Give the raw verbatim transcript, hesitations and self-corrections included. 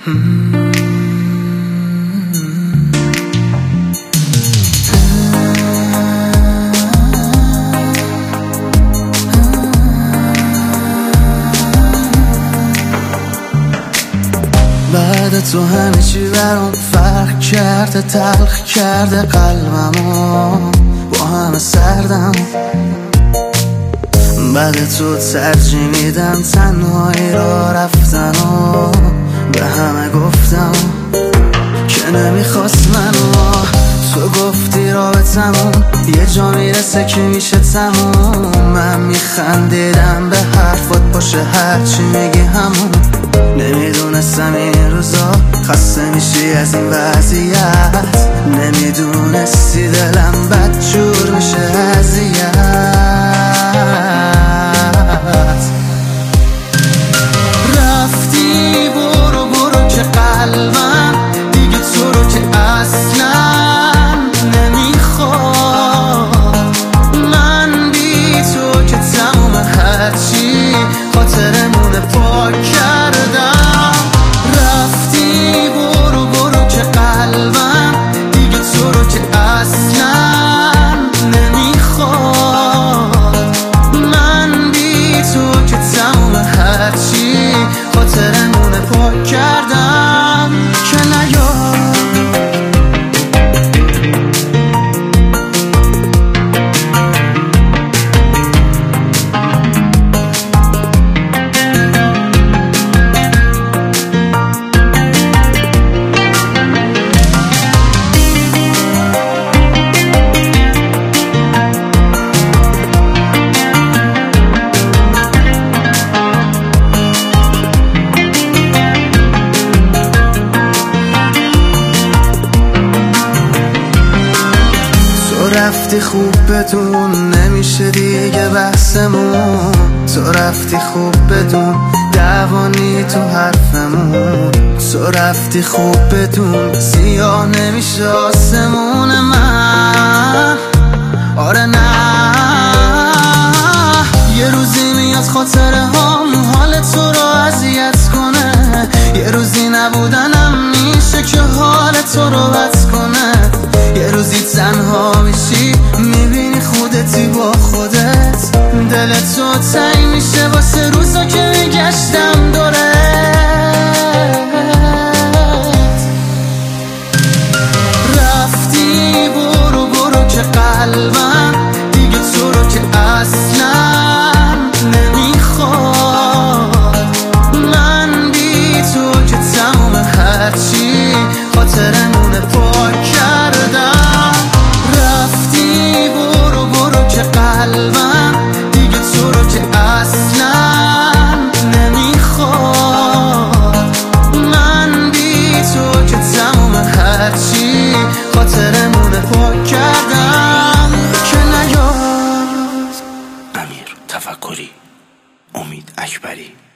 بعد تو همه چی برام فرق کرده، تلخ کرده قلبمو، با همه سردم. بعد تو ترجیح میدم تنهایی را رفتن و به همه گفتم که نمیخواست منو. تو گفتی رابطمون یه جا میرسه که میشه تموم. من میخندیدم به حرفات، باشه هرچی میگی همون. نمیدونستم این روزا خسته میشی از این وضعیت، نمیدونستی دلم بدجور میشه اذیت. رفتی برو برو که قلبم دیگه تو رو که اصلا نمیخواد. من بی تو که تموم هرچی خاطرمونه پاک کردم. رفتی برو برو که قلبم دیگه تو رو که اصلا نمیخواد. من بی تو که تموم هرچی خاطرمونه پاک کردم که نیاد. رفتی خوب بدون نمیشه دیگه بحثمون. تو رفتی خوب بدون دوانی تو حرفمون. تو رفتی خوب بدون سیاه نمیشه آسمون من. آره نه یه روزی میاد خاطره هم حال تو رو اذیت کنه. یه روزی نبودنم میشه که حال تو رو بد کنه. یه روزی تنها میشی میبینی خودتی با خودت. دل تو تنگ میشه واسه روزا که میگشتم دورت. رفتی برو برو که قلبم دیگه تو رو که اصلا نمیخواد. من بی تو که تموم هرچی خاطرمونه پاک کردم. رفتی برو برو که قلبم دیگه تو رو که اصلا نمیخواد. من بی تو که تموم هرچی خاطرمونه پاک کردم که نیاد. امیر تفکری، امید اکبری.